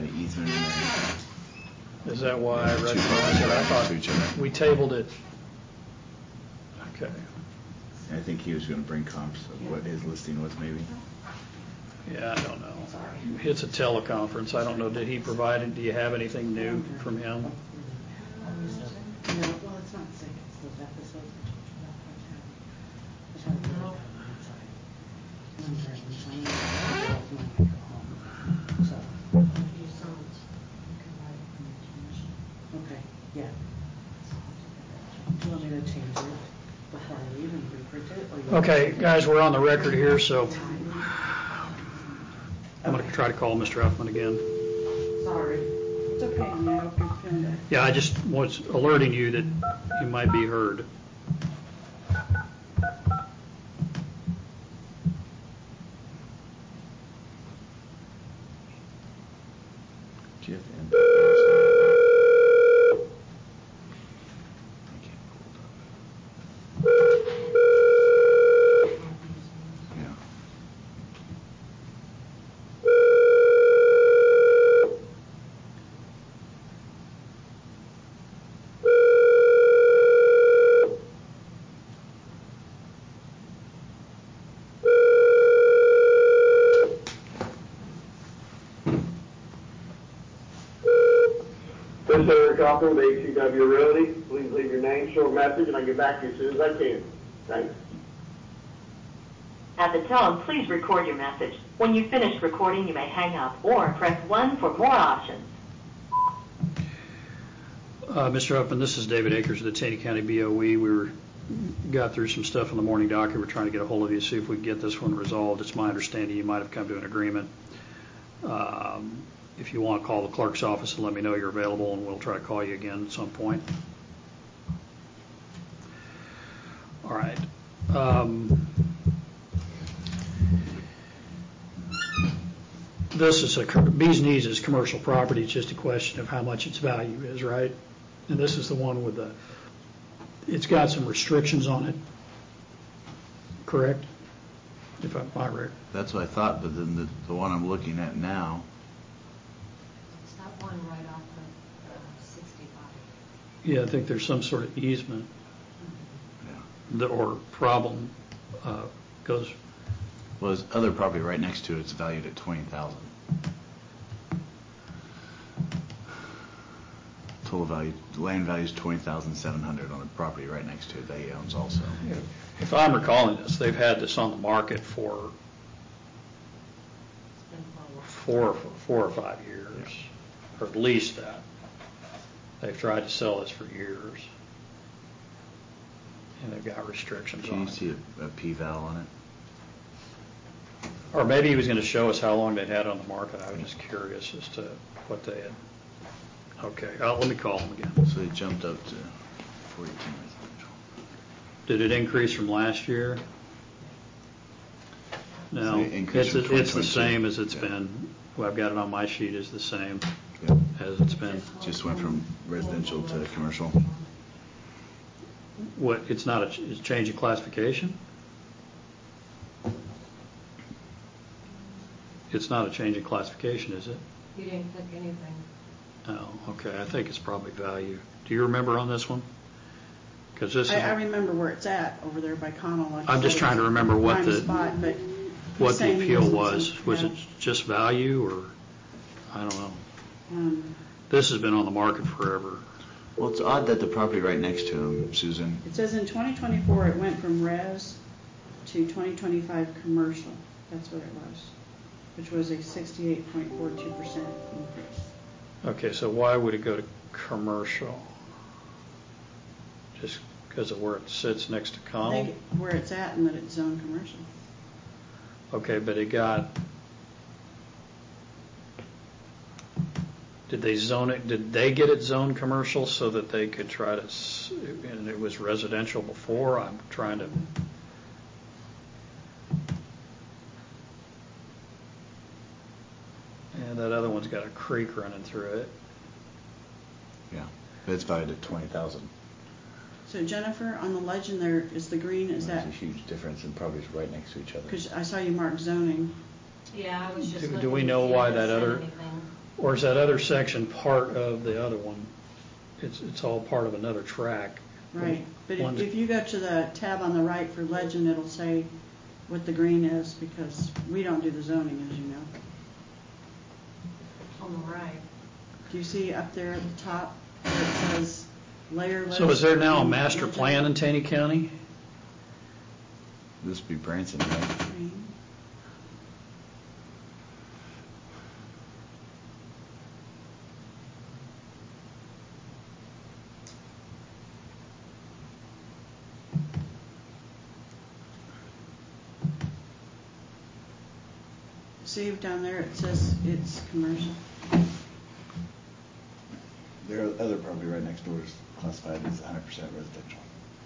an easement in there. Is that why I recognized it? I thought we tabled it. Okay. I think he was going to bring comps of what his listing was, maybe. Yeah, I don't know. It's a teleconference. I don't know. Did he provide it? Do you have anything new from him? No, well, it's not sick. It's those episodes I told you about part-time. Okay, yeah. Do you want me to change it before I leave and reprint it? Okay, guys, we're on the record here, so I'm going to try to call Mr. Huffman again. Sorry. It's okay, I mean, I hope you're feeling better. Yeah, I just was alerting you that you might be heard. Do you have the input? I can't pull it up. Yeah. This is Eric Hoffman with ACW Realty. Please leave your name, short message, and I'll get back to you as soon as I can. Thanks. At the tone, please record your message. When you finish recording, you may hang up or press 1 for more options. Mr. Huffman, this is David Akers of the Taney County BOE. Got through some stuff in the morning docket. We're trying to get a hold of you, see if we can get this one resolved. It's my understanding you might have come to an agreement. If you want to call the clerk's office and let me know you're available, and we'll try to call you again at some point. All right. This is Bees Knees is commercial property. It's just a question of how much its value is, right? And this is the one with it's got some restrictions on it, correct? If I'm right. That's what I thought, but then the one I'm looking at now. It's that one right off of 65. Yeah, I think there's some sort of easement or problem goes. Well, there's other property right next to it. It's valued at $20,000. Total value, land value is $20,700 on the property right next to it that he owns also. Yeah. If I'm recalling this, they've had this on the market for 4 or 5 years, or at least that. They've tried to sell this for years, and they've got restrictions on it. Can you see a P-val on it? Or maybe he was going to show us how long they'd had it on the market. I was just curious as to what they had. Okay, let me call them again. So they jumped up to 42 residential. Did it increase from last year? No, it's the same as it's been. Well, I've got it on my sheet as the same as it's been. Just went from residential to commercial. What? It's not it's a change in classification? It's not a change in classification, is it? You didn't click anything. Oh, okay. I think it's probably value. Do you remember on this one? Because this I remember where it's at over there by Connell. Like I'm just trying to remember what the appeal was. Was it just value, or I don't know. This has been on the market forever. Well, it's odd that the property right next to him, Susan. It says in 2024 it went from res to 2025 commercial. That's what it was, which was a 68.42% increase. Okay, so why would it go to commercial? Just because of where it sits next to Connell? I think where it's at and that it's zoned commercial. Okay, but it got... Did they zone it? Did they get it zoned commercial so that they could try to... And it was residential before? I'm trying to... And that other one's got a creek running through it. Yeah, but it's valued at $20,000. So Jennifer, on the legend there is the green. Is that? There's a huge difference, and properties right next to each other. Because I saw you mark zoning. Yeah, I was just. Do we know why that other? Or is that other section part of the other one? It's all part of another track. Right, but One's- if you go to the tab on the right for legend, it'll say what the green is, because we don't do the zoning, as you know. On the right. Do you see up there at the top where it says layer list? So is there now a and master legend? plan in Taney County? This would be Branson, right? Green. See down there, it says it's commercial. Their other property right next door is classified as 100% residential.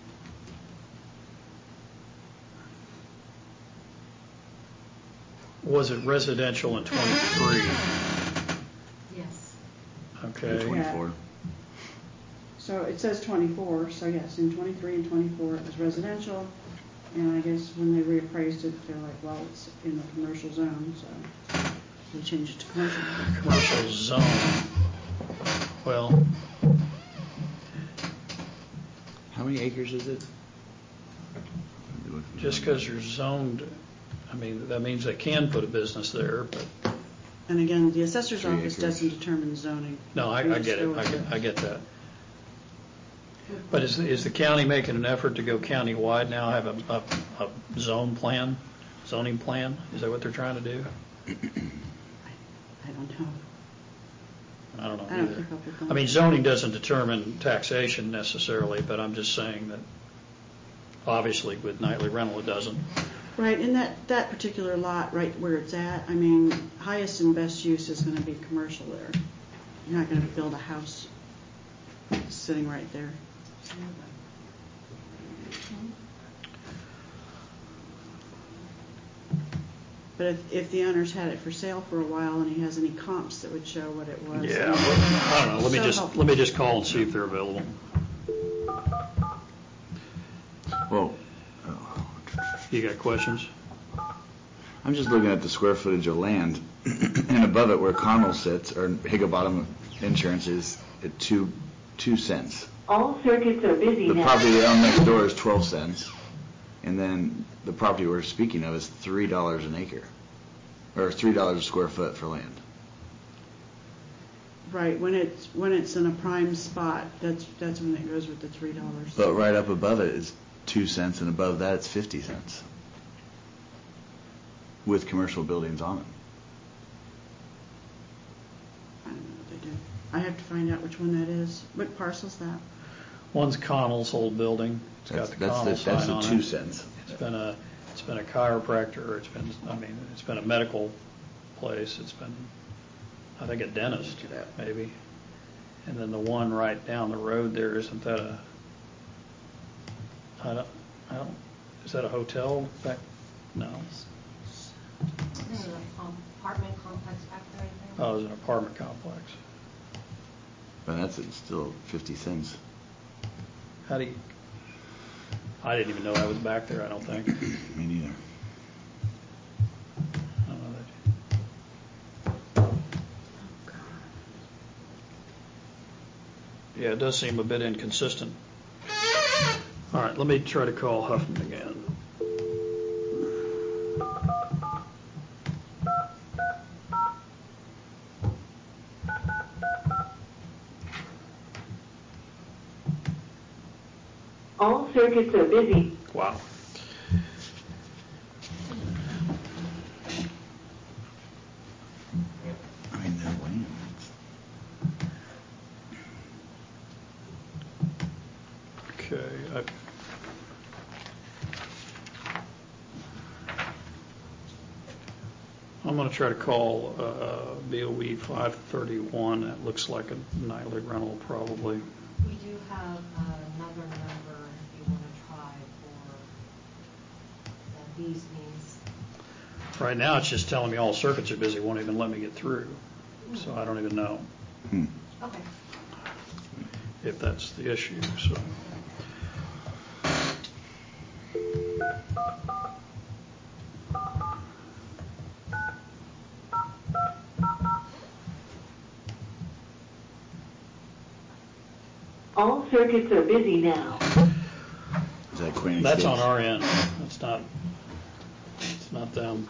Was it residential in 23? Yes. Okay. 24. So it says 24, so yes, in 23 and 24 it was residential, and I guess when they reappraised it, they're like, well, it's in the commercial zone, so they changed it to commercial. Commercial zone. Well, How many acres is it? just because you're zoned, I mean, that means they can put a business there, but, And again, the assessor's 3 office acres. doesn't determine zoning. no, I We just get go it, with I get that. But is the county making an effort to go county-wide now, have a zoning plan? Is that what they're trying to do? I don't know. I don't know I don't either. keep up with them. I mean, zoning doesn't determine taxation necessarily, but I'm just saying that obviously with nightly rental it doesn't. Right, in that particular lot, right where it's at, I mean, highest and best use is going to be commercial there. You're not going to build a house sitting right there. But if the owner's had it for sale for a while and he has any comps that would show what it was. Yeah, I don't know, So let me just call and see if they're available. Well, You got questions? I'm just looking at the square footage of land, and above it where Connell sits, or Higginbottom Insurance, is at 2 cents. All circuits are busy The now. property on next door is 12 cents, and then the property we're speaking of is $3 an acre, or $3 a square foot for land. Right, when it's in a prime spot, that's when it goes with the $3. But right up above it is 2 cents, and above that it's 50 cents, with commercial buildings on them. I don't know what they do. I have to find out which one that is. What parcel's that? One's Connell's old building. It's got the Connell That's sign the on 2 it. cents. It's been a chiropractor, it's been a medical place, it's been, I think, a dentist, maybe. And then the one right down the road there, isn't that is that a hotel back? No. There's an apartment complex back there, I think. Oh, it was an apartment complex. But that's still 50 cents. How do you, I didn't even know that was back there, I don't think. Me neither. I don't know that. Yeah, it does seem a bit inconsistent. All right, let me try to call Huffman again. All circuits are busy. Wow. I mean, their land. Okay. I'm going to try to call BOE 531. That looks like a nightly rental, probably. We do have another number if you want to try for these means. Right now, it's just telling me all circuits are busy. Won't even let me get through. So I don't even know Okay. if that's the issue. So. All circuits are busy now. Is that Queen That's Escapes? on our end. It's not them.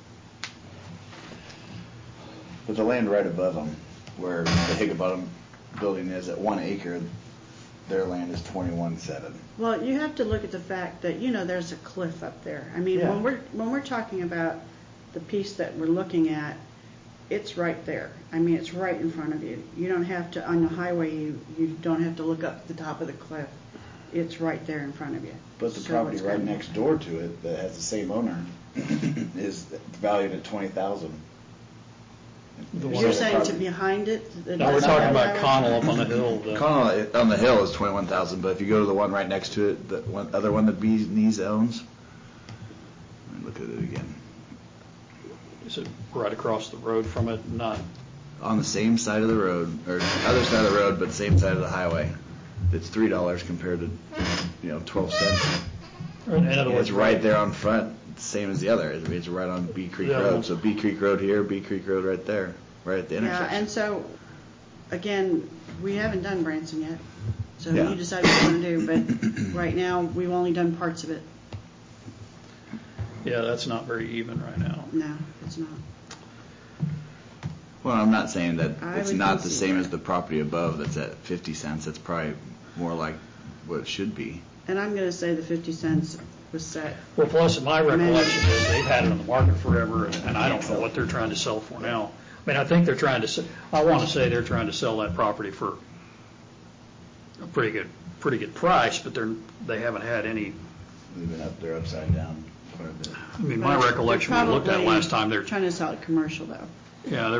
But the land right above them, where the Higginbottom building is at 1 acre, their land is 21.7. Well, you have to look at the fact that, there's a cliff up there. I mean, Yeah. when we're talking about the piece that we're looking at, it's right there. I mean, it's right in front of you. You don't have to, on the highway, you don't have to look up the top of the cliff. It's right there in front of you. But the So property what's right gonna- next door to it that has the same owner is valued at 20,000. The one You're on the saying to property. behind it? No, we're talking about Connell up on the hill. Connell on the hill is 21,000, but if you go to the one right next to it, the other one that Bees Knees owns, let me look at it again. Is it right across the road from it? Not. On the same side of the road, or other side of the road, but same side of the highway. It's $3 compared to, 12 cents. In other words, It's right there on front, same as the other. It's right on Bee Creek Yeah. Road. So Bee Creek Road here, Bee Creek Road right there, right at the Yeah, intersection. and so, again, we haven't done Branson yet. So Yeah. you decide what you want to do, but right now, we've only done parts of it. Yeah, that's not very even right now. No, it's not. Well, I'm not saying that I it's would not the concede same that. as the property above that's at 50 cents. It's probably more like what it should be. And I'm going to say the 50 cents was set. Well, plus, my recollection is they've had it on the market forever, and I don't know what they're trying to sell for now. I mean, I think they're trying to, I want to say they're trying to sell that property for a pretty good price, but they haven't had any, They've been up there upside down quite a bit. I mean, my But recollection, they're we looked at probably last time, they're, trying to sell it commercial, though. yeah,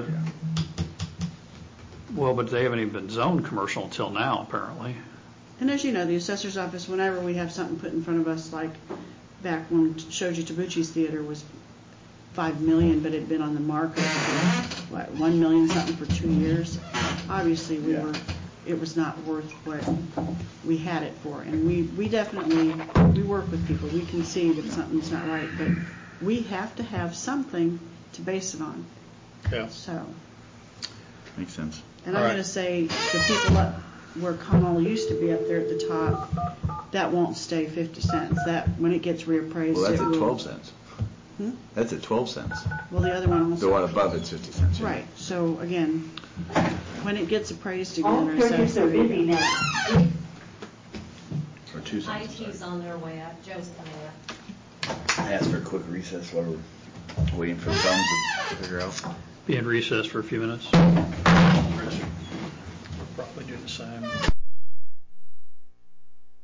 well, but they haven't even been zoned commercial until now, apparently. And as you know, the assessor's office, whenever we have something put in front of us, like back when Shoji Tabuchi's theater was $5 million, but it had been on the market for, $1 million something for 2 years. Obviously, it was not worth what we had it for. And we definitely, we work with people. We can see that something's not right, but we have to have something to base it on. Yeah. So, Makes sense. and All I'm right. going to say the people up where Connell used to be up there at the top, that won't stay 50 cents. That, when it gets reappraised, Well, that's it at will. 12 cents. Hmm? That's at 12 cents. Well, the other one The also. one above it's 50 cents. yeah. Right, so again, when it gets appraised All again or circuits assessed, are there you busy go. now. Or 2 cents. IT's on their way up, Joe's coming up. I asked for a quick recess while we're waiting for the thumbs to figure out. Be in recess for a few minutes. We'll probably do the same.